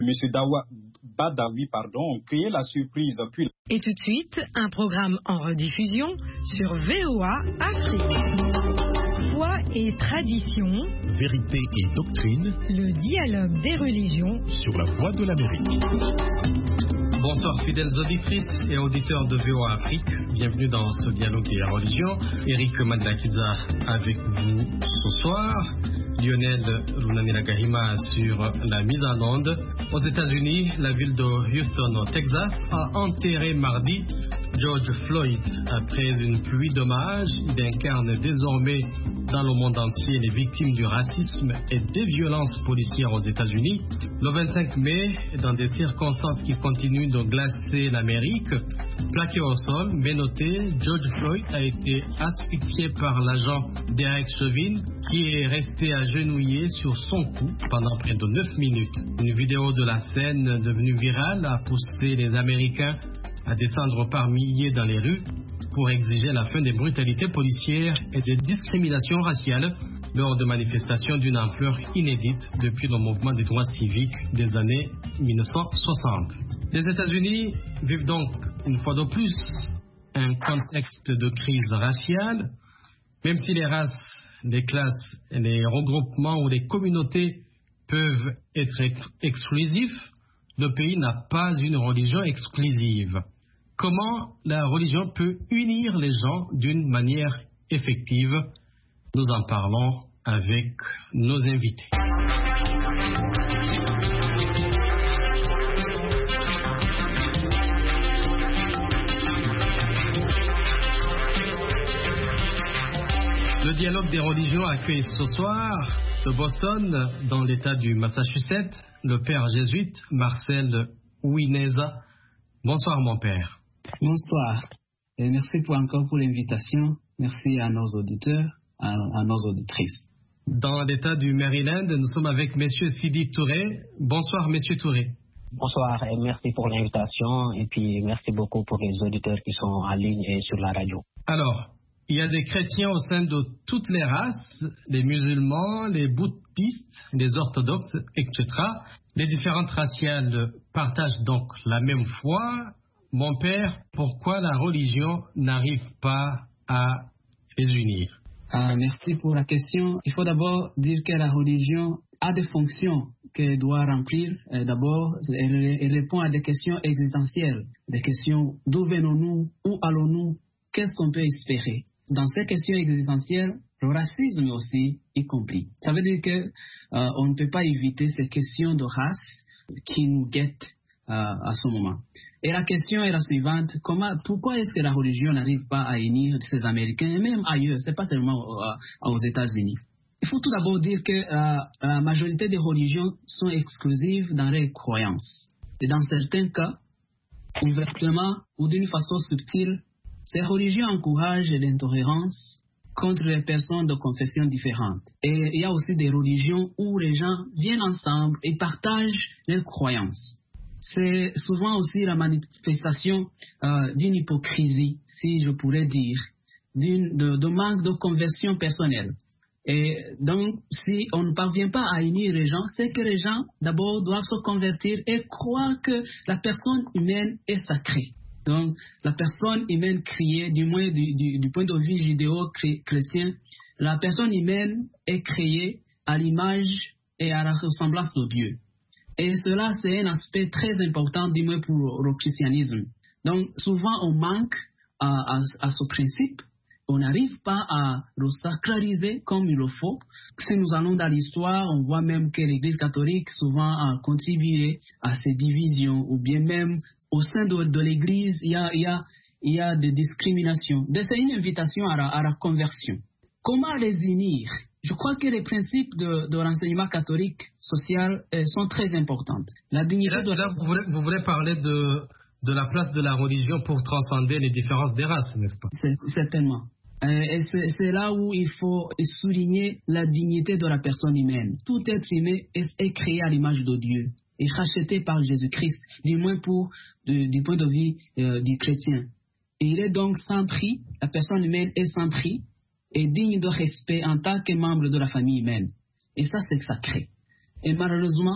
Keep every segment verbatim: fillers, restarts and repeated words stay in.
M. Dawa, Badawi pardon, ont créé la surprise. Puis... Et tout de suite, un programme en rediffusion sur V O A Afrique. Foi et tradition, vérité et doctrine, le dialogue des religions sur la voie de l'Amérique. Bonsoir fidèles auditrices et auditeurs de V O A Afrique, bienvenue dans ce dialogue des religions. Eric Madlakiza avec vous ce soir, Lionel Runaniragahima sur la mise en onde. Aux États-Unis, la ville de Houston au Texas a enterré mardi George Floyd. Après une pluie d'hommages, il incarne désormais dans le monde entier les victimes du racisme et des violences policières aux États-Unis. Le vingt-cinq mai, dans des circonstances qui continuent de glacer l'Amérique, plaqué au sol, mais noté, George Floyd a été asphyxié par l'agent Derek Chauvin, qui est resté agenouillé sur son cou pendant près de neuf minutes. Une vidéo de la scène devenue virale a poussé les Américains à descendre par milliers dans les rues pour exiger la fin des brutalités policières et des discriminations raciales lors de manifestations d'une ampleur inédite depuis le mouvement des droits civiques des années mille neuf cent soixante. Les États-Unis vivent donc une fois de plus un contexte de crise raciale, même si les races, les classes, les regroupements ou les communautés peuvent être exclusifs, le pays n'a pas une religion exclusive. Comment la religion peut unir les gens d'une manière effective? Nous en parlons avec nos invités. Le dialogue des religions accueille ce soir de Boston, dans l'État du Massachusetts, le père jésuite Marcel Ouineza. Bonsoir mon père. Bonsoir. Et merci pour encore pour l'invitation. Merci à nos auditeurs, à, à nos auditrices. Dans l'État du Maryland, nous sommes avec M. Sidi Touré. Bonsoir M. Touré. Bonsoir et merci pour l'invitation et puis merci beaucoup pour les auditeurs qui sont en ligne et sur la radio. Alors, il y a des chrétiens au sein de toutes les races, les musulmans, les bouddhistes, les orthodoxes, et cetera. Les différentes raciales partagent donc la même foi. Mon père, pourquoi la religion n'arrive pas à les unir? Ah, merci pour la question. Il faut d'abord dire que la religion a des fonctions qu'elle doit remplir. Et d'abord, elle, elle répond à des questions existentielles, des questions d'où venons-nous, où allons-nous, qu'est-ce qu'on peut espérer. Dans ces questions existentielles, le racisme aussi y compris. Ça veut dire que euh, on ne peut pas éviter ces questions de race qui nous guettent euh, à ce moment. Et la question est la suivante: comment, pourquoi est-ce que la religion n'arrive pas à unir ces Américains et même ailleurs? C'est pas seulement euh, aux États-Unis. Il faut tout d'abord dire que euh, la majorité des religions sont exclusives dans leurs croyances. Et dans certains cas, ouvertement ou d'une façon subtile, ces religions encouragent l'intolérance contre les personnes de confessions différentes. Et il y a aussi des religions où les gens viennent ensemble et partagent leurs croyances. C'est souvent aussi la manifestation euh, d'une hypocrisie, si je pourrais dire, d'une, de, de manque de conversion personnelle. Et donc, si on ne parvient pas à unir les gens, c'est que les gens, d'abord, doivent se convertir et croire que la personne humaine est sacrée. Donc, la personne humaine créée, du moins du, du, du point de vue judéo-chrétien, la personne humaine est créée à l'image et à la ressemblance de Dieu. Et cela, c'est un aspect très important, du moins pour le christianisme. Donc, souvent, on manque à, à, à ce principe. On n'arrive pas à le sacraliser comme il le faut. Si nous allons dans l'histoire, on voit même que l'Église catholique souvent a contribué à ces divisions, ou bien même au sein de, de l'Église, il y a, il y a, il y a des discriminations. Donc, c'est une invitation à la, à la conversion. Comment les unir? Je crois que les principes de, de l'enseignement catholique social euh, sont très importants. La dignité là, de... là, vous, voulez, vous voulez parler de, de la place de la religion pour transcender les différences des races, n'est-ce pas? C'est, certainement. Euh, et c'est, c'est là où il faut souligner la dignité de la personne humaine. Tout être humain est, est créé à l'image de Dieu et racheté par Jésus-Christ, du moins pour, de, du point de vue euh, du chrétien. Et il est donc sans prix, la personne humaine est sans prix et digne de respect en tant que membre de la famille humaine. Et ça, c'est sacré. Et malheureusement,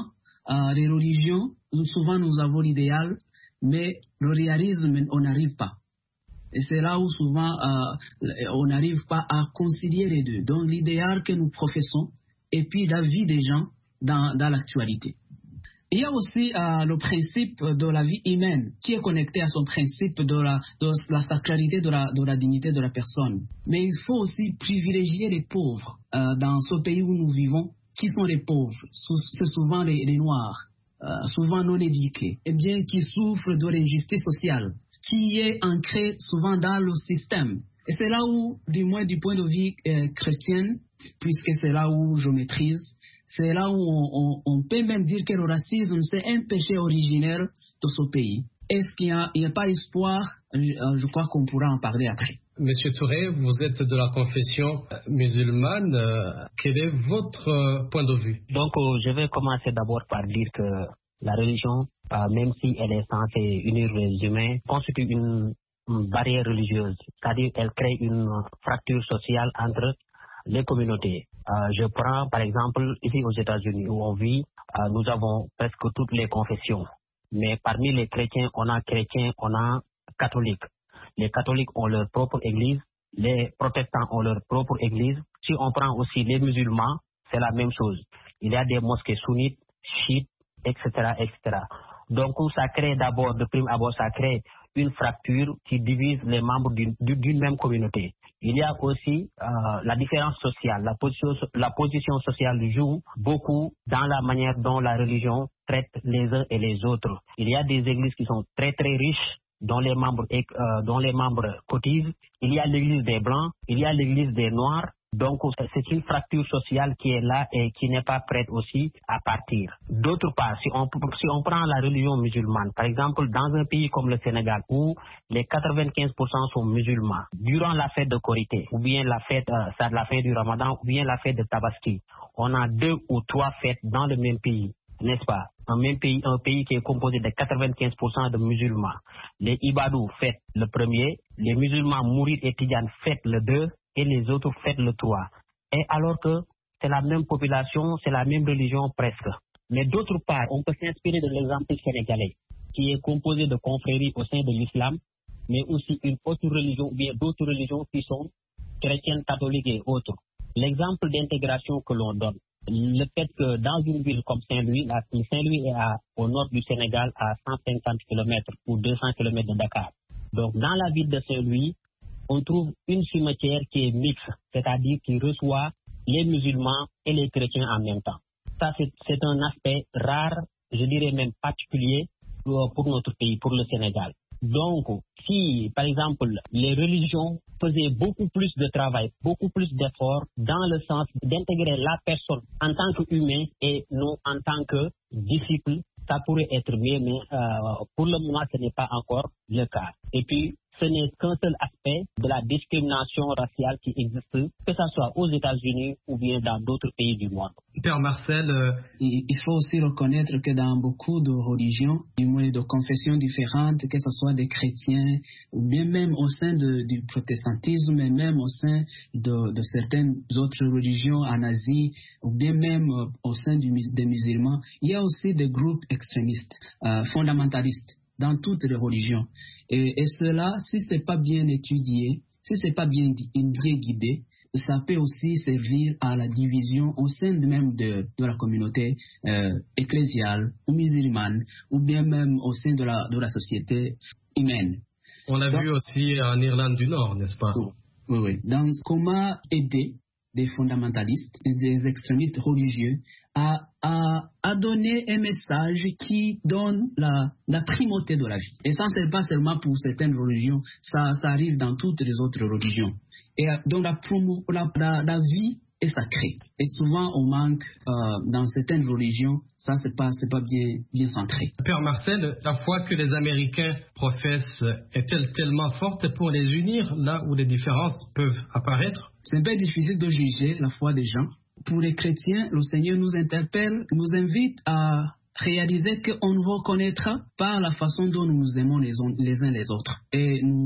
euh, les religions, souvent nous avons l'idéal, mais le réalisme, on n'arrive pas. Et c'est là où souvent euh, on n'arrive pas à concilier les deux. Donc l'idéal que nous professons et puis la vie des gens dans, dans l'actualité. Il y a aussi euh, le principe de la vie humaine qui est connecté à son principe de la, de la sacralité de la, de la dignité de la personne. Mais il faut aussi privilégier les pauvres euh, dans ce pays où nous vivons. Qui sont les pauvres? C'est souvent les, les Noirs, euh, souvent non éduqués, et bien qui souffrent de l'injustice sociale, qui est ancrée souvent dans le système. Et c'est là où, du moins du point de vue euh, chrétien, puisque c'est là où je maîtrise, c'est là où on, on, on peut même dire que le racisme, c'est un péché originaire de ce pays. Est-ce qu'il n'y a, a pas espoir? je, je crois qu'on pourra en parler après. Monsieur Touré, vous êtes de la confession musulmane. Quel est votre point de vue? Donc, euh, je vais commencer d'abord par dire que la religion, euh, même si elle est censée unir les humains, constitue une, une barrière religieuse. C'est-à-dire qu'elle crée une fracture sociale entre les communautés. Euh, je prends par exemple ici aux États-Unis où on vit, euh, nous avons presque toutes les confessions. Mais parmi les chrétiens, on a chrétiens, on a catholiques. Les catholiques ont leur propre église, les protestants ont leur propre église. Si on prend aussi les musulmans, c'est la même chose. Il y a des mosquées sunnites, chiites, et cetera, et cetera. Donc ça crée d'abord, de prime abord, ça crée une fracture qui divise les membres d'une, d'une même communauté. Il y a aussi euh, la différence sociale. La position, la position sociale joue beaucoup dans la manière dont la religion traite les uns et les autres. Il y a des églises qui sont très très riches, dont les membres, euh, dont les membres cotisent. Il y a l'église des Blancs, il y a l'église des Noirs. Donc, c'est une fracture sociale qui est là et qui n'est pas prête aussi à partir. D'autre part, si on, si on prend la religion musulmane, par exemple, dans un pays comme le Sénégal, où les quatre-vingt-quinze pour cent sont musulmans, durant la fête de Korité, ou bien la fête, euh, la fête du Ramadan, ou bien la fête de Tabaski, on a deux ou trois fêtes dans le même pays, n'est-ce pas? Un même pays, un pays qui est composé de quatre-vingt-quinze pour cent de musulmans. Les Ibadou fêtent le premier, les musulmans Mourides et Tidjanes fêtent le deux, et les autres fêtent le trois. Et alors que c'est la même population, c'est la même religion presque. Mais d'autre part, on peut s'inspirer de l'exemple sénégalais, qui est composé de confréries au sein de l'islam, mais aussi une autre religion, ou bien d'autres religions qui sont chrétiennes, catholiques et autres. L'exemple d'intégration que l'on donne, le fait que dans une ville comme Saint-Louis, Saint-Louis est à, au nord du Sénégal à cent cinquante kilomètres ou deux cents kilomètres de Dakar. Donc dans la ville de Saint-Louis, on trouve une cimetière qui est mixte, c'est-à-dire qui reçoit les musulmans et les chrétiens en même temps. Ça, c'est, c'est un aspect rare, je dirais même particulier pour, pour notre pays, pour le Sénégal. Donc, si, par exemple, les religions faisaient beaucoup plus de travail, beaucoup plus d'efforts dans le sens d'intégrer la personne en tant qu'humain et non en tant que disciple, ça pourrait être mieux, mais euh, pour le moment, ce n'est pas encore le cas. Et puis, ce n'est qu'un seul aspect de la discrimination raciale qui existe, que ce soit aux États-Unis ou bien dans d'autres pays du monde. Père Marcel, euh... il faut aussi reconnaître que dans beaucoup de religions, du moins de confessions différentes, que ce soit des chrétiens, ou bien même au sein de, du protestantisme, et même au sein de, de certaines autres religions en Asie, ou bien même euh, au sein du, des musulmans, il y a aussi des groupes extrémistes, euh, fondamentalistes, dans toutes les religions. Et, et cela, si ce n'est pas bien étudié, si ce n'est pas bien, bien guidé, ça peut aussi servir à la division au sein même de, de la communauté euh, ecclésiale ou musulmane, ou bien même au sein de la, de la société humaine. On l'a vu aussi en Irlande du Nord, n'est-ce pas? Oui, oui. Donc, comment aider des fondamentalistes, des extrémistes religieux, à, à, à donner un message qui donne la, la primauté de la vie. Et ça, ce n'est pas seulement pour certaines religions, ça, ça arrive dans toutes les autres religions. Et donc, la, promo, la, la, la vie est sacrée. Et souvent, on manque, euh, dans certaines religions, ça, ce n'est pas, c'est pas bien, bien centré. Père Marcel, la foi que les Américains professent est-elle tellement forte pour les unir, là où les différences peuvent apparaître? C'est un peu difficile de juger la foi des gens. Pour les chrétiens, le Seigneur nous interpelle, nous invite à réaliser qu'on nous reconnaîtra par la façon dont nous nous aimons les uns les, uns les autres. Et nous,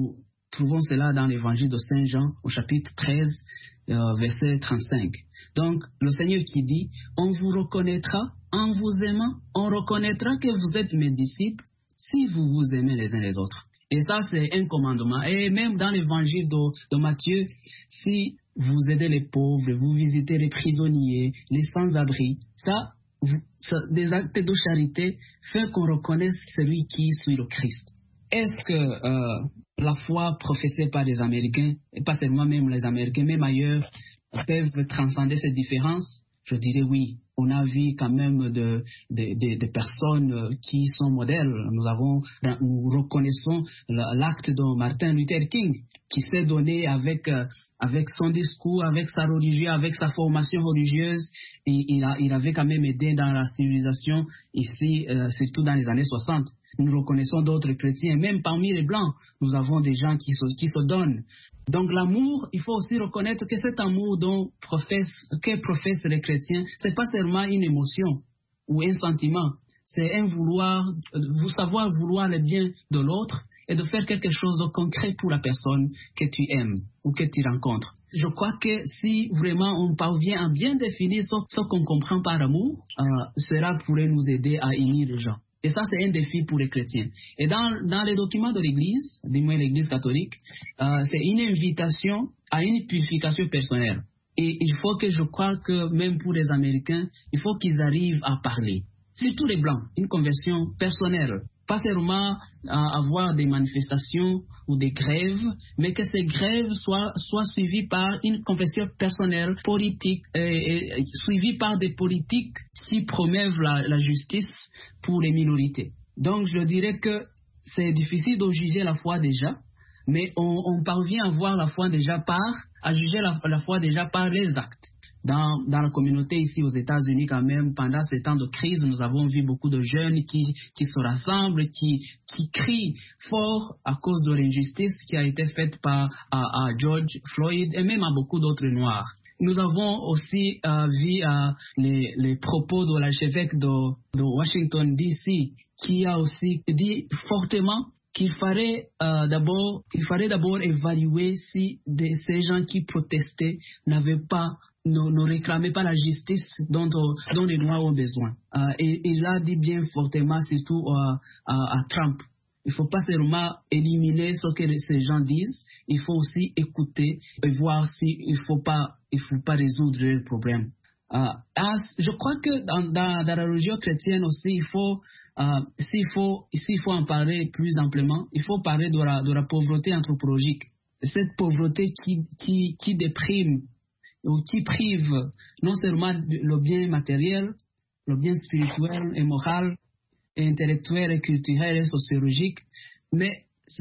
trouvons cela dans l'évangile de Saint Jean au chapitre treize, euh, verset trente-cinq. Donc, le Seigneur qui dit, on vous reconnaîtra en vous aimant, on reconnaîtra que vous êtes mes disciples si vous vous aimez les uns les autres. Et ça, c'est un commandement. Et même dans l'évangile de, de Matthieu, si vous aidez les pauvres, vous visitez les prisonniers, les sans-abri, ça, vous, ça, des actes de charité font qu'on reconnaisse celui qui suit le Christ. Est-ce que euh, la foi professée par les Américains, et pas seulement même les Américains, même ailleurs, peuvent transcender ces différences? Je dirais oui. On a vu quand même de, de, de, de personnes qui sont modèles. Nous avons, nous reconnaissons l'acte de Martin Luther King, qui s'est donné avec, avec son discours, avec sa religion, avec sa formation religieuse. Et il, a, il avait quand même aidé dans la civilisation ici, euh, surtout dans les années soixante. Nous reconnaissons d'autres chrétiens, même parmi les Blancs, nous avons des gens qui se, qui se donnent. Donc l'amour, il faut aussi reconnaître que cet amour dont professe, que professent les chrétiens, c'est pas seulement une émotion ou un sentiment, c'est un vouloir, vous savoir vouloir le bien de l'autre et de faire quelque chose de concret pour la personne que tu aimes ou que tu rencontres. Je crois que si vraiment on parvient à bien définir ce, ce qu'on comprend par amour, euh, cela pourrait nous aider à unir les gens. Et ça, c'est un défi pour les chrétiens. Et dans, dans les documents de l'Église, du moins l'Église catholique, euh, c'est une invitation à une purification personnelle. Et il faut que je crois que même pour les Américains, il faut qu'ils arrivent à parler. Surtout les Blancs, une conversion personnelle. Pas seulement à avoir des manifestations ou des grèves, mais que ces grèves soient, soient suivies par une confession personnelle, politique, et, et suivies par des politiques qui promeuvent la, la justice pour les minorités. Donc je dirais que c'est difficile de juger la foi déjà, mais on, on parvient à voir la foi déjà par, à juger la, la foi déjà par les actes. Dans, dans la communauté ici aux États-Unis quand même, pendant ces temps de crise, nous avons vu beaucoup de jeunes qui, qui se rassemblent, qui, qui crient fort à cause de l'injustice qui a été faite par à, à George Floyd et même à beaucoup d'autres Noirs. Nous avons aussi euh, vu euh, les, les propos de l'archevêque de, de Washington D C qui a aussi dit fortement qu'il fallait euh, d'abord, il fallait d'abord évaluer si des, ces gens qui protestaient n'avaient pas Ne, ne réclamez pas la justice dont, dont les Noirs ont besoin. Euh, et il a dit bien fortement, surtout euh, à, à Trump, il ne faut pas seulement éliminer ce que ces gens disent, il faut aussi écouter et voir s'il ne faut pas, il faut pas résoudre le problème. Euh, je crois que dans, dans, dans la religion chrétienne aussi, il faut, euh, s'il faut, s'il faut en parler plus amplement, il faut parler de la, de la pauvreté anthropologique. Cette pauvreté qui, qui, qui déprime ou qui prive non seulement le bien matériel, le bien spirituel et moral, et intellectuel et culturel et sociologique, mais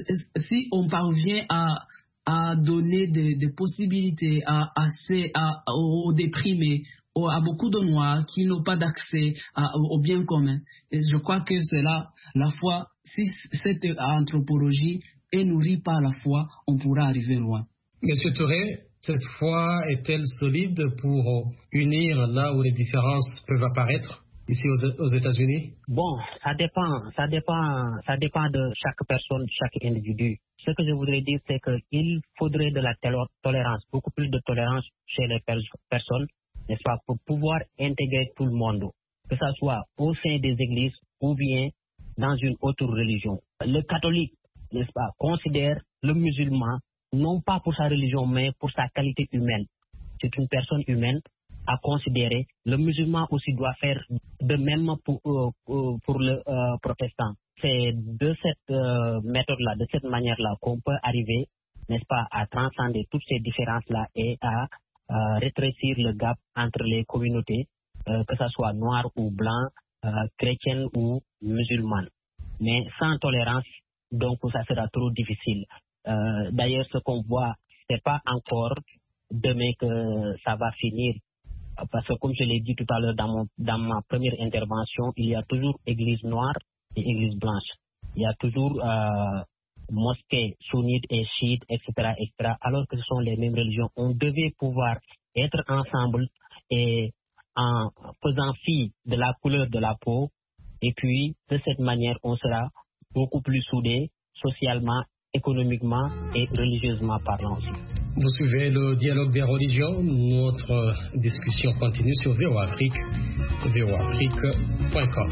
si on parvient à, à donner des, des possibilités à, à, ces, à, aux déprimés, à beaucoup de Noirs qui n'ont pas d'accès à, au bien commun, et je crois que cela, la foi, si cette anthropologie est nourrie par la foi, on pourra arriver loin. Monsieur Touré, cette foi est-elle solide pour unir là où les différences peuvent apparaître, ici aux, aux États-Unis? Bon, ça dépend, ça dépend, ça dépend de chaque personne, de chaque individu. Ce que je voudrais dire, c'est qu'il faudrait de la tolérance, beaucoup plus de tolérance chez les pers- personnes, n'est-ce pas, pour pouvoir intégrer tout le monde, que ce soit au sein des églises ou bien dans une autre religion. Le catholique, n'est-ce pas, considère le musulman non pas pour sa religion, mais pour sa qualité humaine. C'est une personne humaine à considérer. Le musulman aussi doit faire de même pour, euh, pour le euh, protestant. C'est de cette euh, méthode-là, de cette manière-là qu'on peut arriver, n'est-ce pas, à transcender toutes ces différences-là et à euh, rétrécir le gap entre les communautés, euh, que ce soit noir ou blanc, euh, chrétienne ou musulmane. Mais sans tolérance, donc ça sera trop difficile. Euh, d'ailleurs, ce qu'on voit, c'est pas encore demain que ça va finir. Parce que comme je l'ai dit tout à l'heure dans, mon, dans ma première intervention, il y a toujours église noire et église blanche. Il y a toujours euh, mosquées sunnites et chiites, et cetera, et cetera, alors que ce sont les mêmes religions. On devait pouvoir être ensemble et en faisant fi de la couleur de la peau. Et puis, de cette manière, on sera beaucoup plus soudés socialement économiquement et religieusement parlant aussi. Vous suivez le dialogue des religions. Notre discussion continue sur V O A Afrique, v o afrique point com.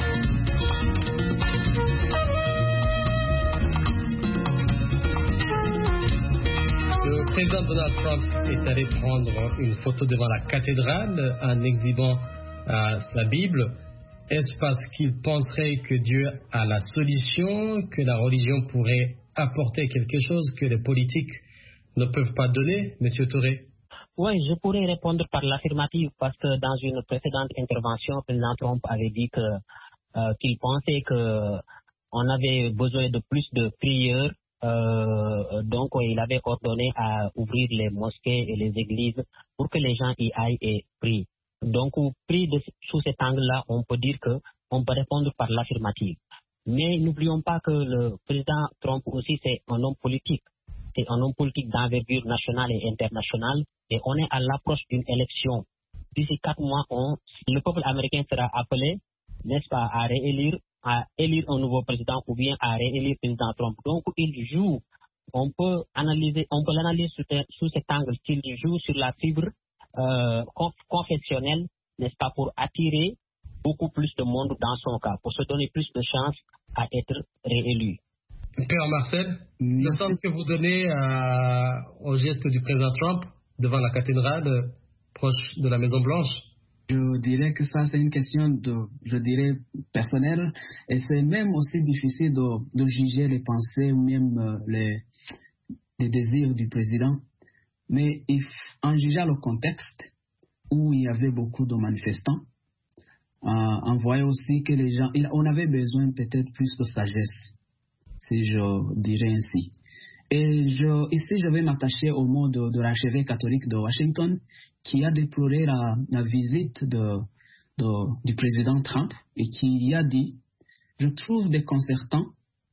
Le président Donald Trump est allé prendre une photo devant la cathédrale en exhibant euh, sa Bible. Est-ce parce qu'il penserait que Dieu a la solution, que la religion pourrait apporter quelque chose que les politiques ne peuvent pas donner, M. Touré? Oui, je pourrais répondre par l'affirmative parce que dans une précédente intervention, le président Trump avait dit que, euh, qu'il pensait qu'on avait besoin de plus de prières. Euh, donc, il avait ordonné à ouvrir les mosquées et les églises pour que les gens y aillent et prient. Donc, pris de, sous cet angle-là, on peut dire qu'on peut répondre par l'affirmative. Mais n'oublions pas que le président Trump aussi, c'est un homme politique. C'est un homme politique d'envergure nationale et internationale. Et on est à l'approche d'une élection. D'ici quatre mois, on, le peuple américain sera appelé, n'est-ce pas, à réélire, à élire un nouveau président ou bien à réélire le président Trump. Donc, il joue. On peut analyser, on peut l'analyser sous, sous cet angle qu'il joue sur la fibre euh, confessionnelle, n'est-ce pas, pour attirer beaucoup plus de monde dans son cas, pour se donner plus de chances à être réélu. Père Marcel, le sens que vous donnez à, au geste du président Trump devant la cathédrale euh, proche de la Maison Blanche? Je dirais que ça, c'est une question de, je dirais, personnelle, et c'est même aussi difficile de, de juger les pensées ou même euh, les, les désirs du président. Mais if, en jugeant le contexte où il y avait beaucoup de manifestants, euh, on voyait aussi que les gens, il, on avait besoin peut-être plus de sagesse, si je dirais ainsi. Et je, ici, je vais m'attacher au mot de, de l'archevêque catholique de Washington qui a déploré la, la visite de, de, du président Trump et qui a dit « Je trouve déconcertant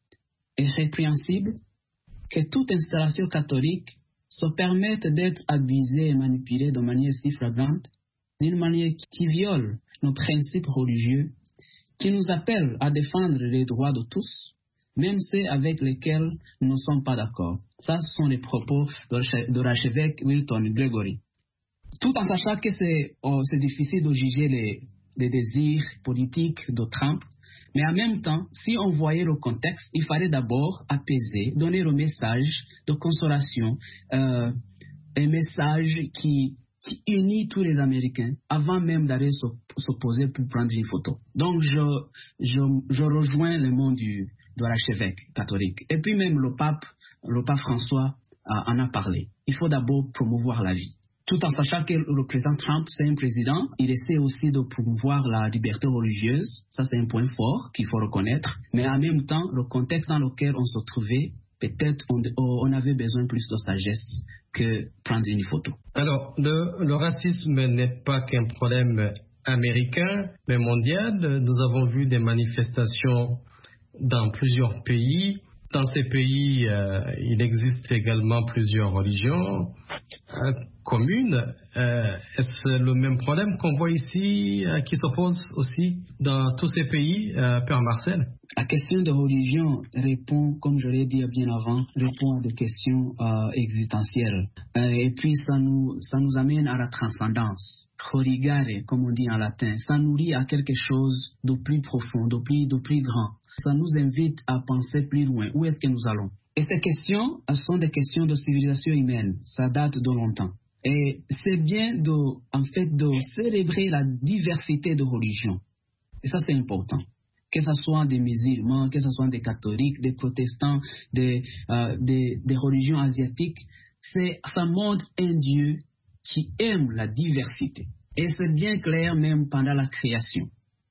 et répréhensible que toute installation catholique se permette d'être abusée et manipulée de manière si flagrante, d'une manière qui viole nos principes religieux, qui nous appelle à défendre les droits de tous, même ceux avec lesquels nous ne sommes pas d'accord. » Ça, ce sont les propos de l'archevêque Wilton Gregory. Tout en sachant que c'est, oh, c'est difficile de juger les, les désirs politiques de Trump, mais en même temps, si on voyait le contexte, il fallait d'abord apaiser, donner un message de consolation, euh, un message qui, qui unit tous les Américains avant même d'aller se, se poser pour prendre une photo. Donc, je, je, je rejoins le mot du de l'archevêque catholique. Et puis même le pape, le pape François euh, en a parlé. Il faut d'abord promouvoir la vie. Tout en sachant que le président Trump, c'est un président, il essaie aussi de promouvoir la liberté religieuse. Ça, c'est un point fort qu'il faut reconnaître. Mais en même temps, le contexte dans lequel on se trouvait, peut-être on, on avait besoin plus de sagesse que prendre une photo. Alors, le, le racisme n'est pas qu'un problème américain, mais mondial. Nous avons vu des manifestations dans plusieurs pays. Dans ces pays, euh, il existe également plusieurs religions euh, communes. Euh, est-ce le même problème qu'on voit ici, euh, qui s'oppose aussi dans tous ces pays, euh, Père Marcel? La question de religion répond, comme je l'ai dit bien avant, répond à des questions euh, existentielles. Euh, et puis, ça nous, ça nous amène à la transcendance. Religare, comme on dit en latin, ça nous lie à quelque chose de plus profond, de plus, de plus grand. Ça nous invite à penser plus loin. Où est-ce que nous allons? Et ces questions sont des questions de civilisation humaine. Ça date de longtemps. Et c'est bien de, en fait, de célébrer la diversité de religions. Et ça, c'est important. Que ce soit des musulmans, que ce soit des catholiques, des protestants, des, euh, des, des religions asiatiques, c'est, ça montre un Dieu qui aime la diversité. Et c'est bien clair même pendant la création,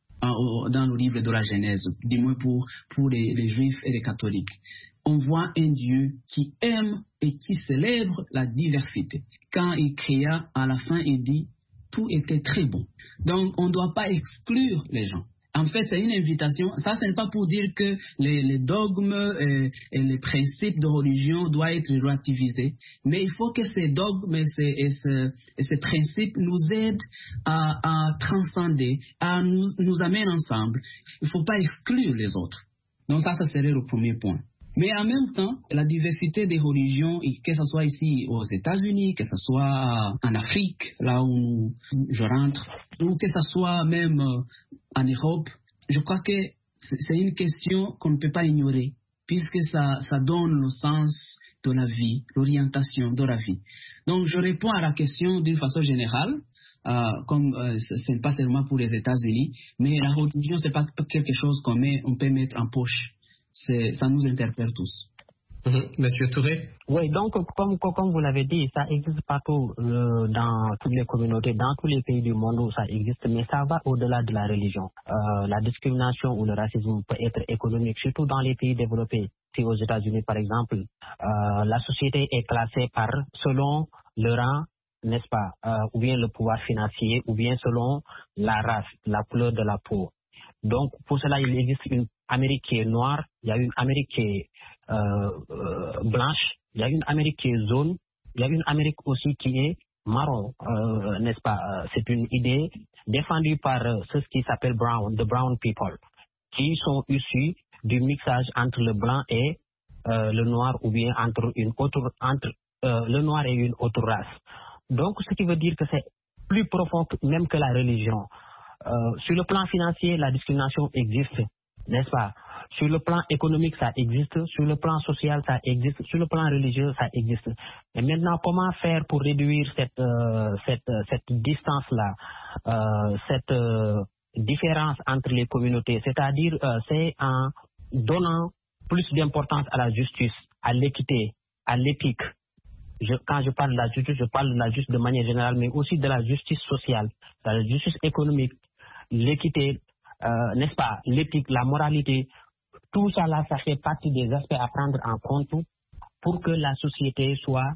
en, dans le livre de la Genèse, du moins pour, pour les, les juifs et les catholiques. On voit un Dieu qui aime et qui célèbre la diversité. Quand il créa, à la fin, il dit, tout était très bon. Donc, on ne doit pas exclure les gens. En fait, c'est une invitation. Ça, ce n'est pas pour dire que les, les dogmes et, et les principes de religion doivent être relativisés, mais il faut que ces dogmes et ces, et ces, et ces principes nous aident à, à transcender, à nous, nous amènent ensemble. Il ne faut pas exclure les autres. Donc ça, ça serait le premier point. Mais en même temps, la diversité des religions, que ce soit ici aux États-Unis, que ce soit en Afrique, là où je rentre, ou que ce soit même en Europe, je crois que c'est une question qu'on ne peut pas ignorer, puisque ça, ça donne le sens de la vie, l'orientation de la vie. Donc, je réponds à la question d'une façon générale, euh, comme euh, ce n'est pas seulement pour les États-Unis, mais la religion, ce n'est pas quelque chose qu'on met, on peut mettre en poche. C'est, ça nous interpelle tous. Mmh. Monsieur Touré? Oui, donc comme, comme vous l'avez dit, ça existe partout euh, dans toutes les communautés, dans tous les pays du monde où ça existe, mais ça va au-delà de la religion. Euh, la discrimination ou le racisme peut être économique, surtout dans les pays développés. Si aux États-Unis, par exemple, euh, la société est classée par selon le rang, n'est-ce pas, euh, ou bien le pouvoir financier, ou bien selon la race, la couleur de la peau. Donc, pour cela, il existe une Amérique qui est noire, il y a une Amérique qui est euh, euh, blanche, il y a une Amérique qui est jaune, il y a une Amérique aussi qui est marron, euh, n'est-ce pas? C'est une idée défendue par euh, ceux qui s'appellent brown, the brown people, qui sont issus du mixage entre le blanc et euh, le noir, ou bien entre une autre, entre euh, le noir et une autre race. Donc, ce qui veut dire que c'est plus profond même que la religion. Euh, sur le plan financier, la discrimination existe, n'est-ce pas? Sur le plan économique, ça existe. Sur le plan social, ça existe. Sur le plan religieux, ça existe. Et maintenant, comment faire pour réduire cette euh, cette cette distance-là, euh, cette euh, différence entre les communautés? C'est-à-dire, euh, c'est en donnant plus d'importance à la justice, à l'équité, à l'éthique. Je, quand je parle de la justice, je parle de la justice de manière générale, mais aussi de la justice sociale, de la justice économique, l'équité, euh, n'est-ce pas, l'éthique, la moralité. Tout ça là, ça fait partie des aspects à prendre en compte pour que la société soit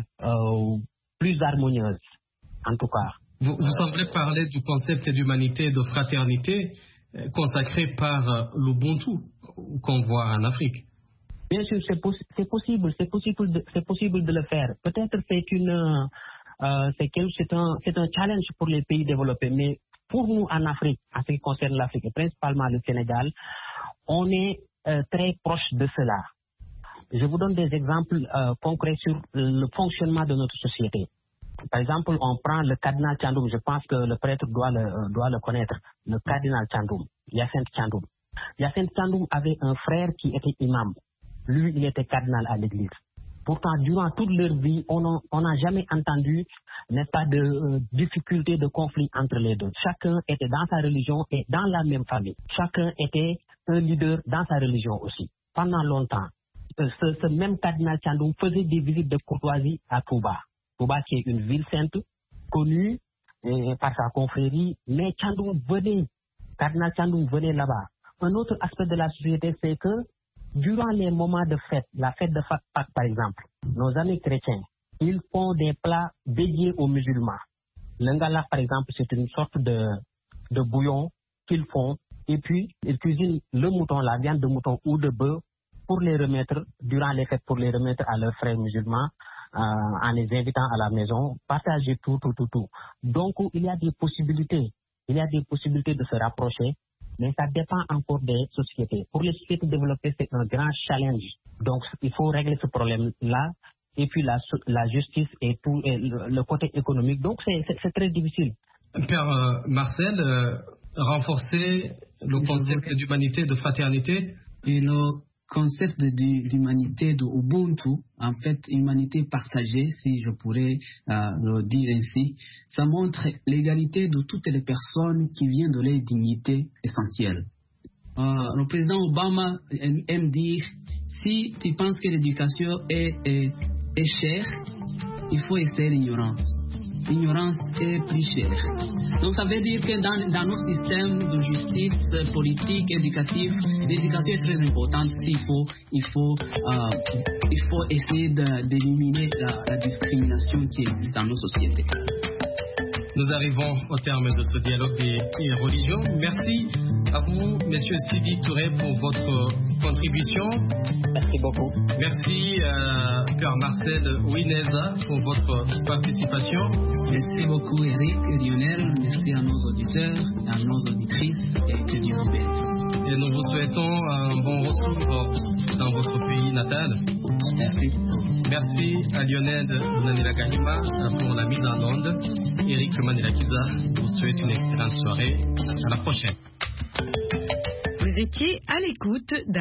euh, plus harmonieuse, en tout cas. Vous, vous semblez parler du concept d'humanité et de fraternité euh, consacré par euh, l'Ubuntu qu'on voit en Afrique. Bien sûr, c'est, poss- c'est possible, c'est possible, de, c'est possible de le faire. Peut-être c'est une, euh, c'est, quel, c'est un, c'est un challenge pour les pays développés, mais pour nous en Afrique, en ce qui concerne l'Afrique et principalement le Sénégal, on est euh, très proche de cela. Je vous donne des exemples euh, concrets sur le fonctionnement de notre société. Par exemple, on prend le cardinal Thiandoum, je pense que le prêtre doit le, euh, doit le connaître, le cardinal Thiandoum, Hyacinthe Thiandoum. Hyacinthe Thiandoum avait un frère qui était imam. Lui, il était cardinal à l'église. Pourtant, durant toute leur vie, on n'a jamais entendu, n'est-ce pas, de euh, difficultés, de conflits entre les deux. Chacun était dans sa religion et dans la même famille. Chacun était un leader dans sa religion aussi. Pendant longtemps, euh, ce, ce même cardinal Thiandoum faisait des visites de courtoisie à Touba. Touba qui est une ville sainte, connue euh, par sa confrérie, mais Thiandoum venait, cardinal Thiandoum venait là-bas. Un autre aspect de la société, c'est que durant les moments de fête, la fête de Pâques par exemple, nos amis chrétiens, ils font des plats dédiés aux musulmans. L'ingala par exemple, c'est une sorte de, de bouillon qu'ils font et puis ils cuisinent le mouton, la viande de mouton ou de bœuf pour les remettre, durant les fêtes, pour les remettre à leurs frères musulmans euh, en les invitant à la maison, partager tout, tout, tout, tout. Donc il y a des possibilités, il y a des possibilités de se rapprocher. Mais ça dépend encore des sociétés. Pour les sociétés développées, c'est un grand challenge. Donc, il faut régler ce problème-là. Et puis, la, la justice et tout, et le, le côté économique. Donc, c'est, c'est, c'est très difficile. Père euh, Marcel, euh, renforcer le concept d'humanité, de fraternité. Et le concept de, de l'humanité, de Ubuntu, en fait, humanité partagée, si je pourrais euh, le dire ainsi, ça montre l'égalité de toutes les personnes qui viennent de leur dignité essentielle. Euh, le président Obama aime, aime dire, si tu penses que l'éducation est, est, est chère, il faut essayer l'ignorance. L'ignorance est plus chère. Donc ça veut dire que dans, dans nos systèmes de justice politique, éducative, l'éducation est très importante. Il faut, il faut, euh, il faut essayer de, d'éliminer la, la discrimination qui existe dans nos sociétés. Nous arrivons au terme de ce dialogue des, des religions. Merci à vous, Monsieur Sidi Touré, pour votre contribution. Merci beaucoup. Merci, euh, Père Marcel Ouineza, pour votre participation. Merci beaucoup, Eric et Lionel. Merci à nos auditeurs, à nos auditrices et que Dieu vous bénisse. Et nous vous souhaitons un bon retour dans votre pays Merci à Lionel Lunanila Kahima pour la mise en onde. Eric Mandelakiza vous souhaite une excellente soirée. À la prochaine. Vous étiez à l'écoute d'un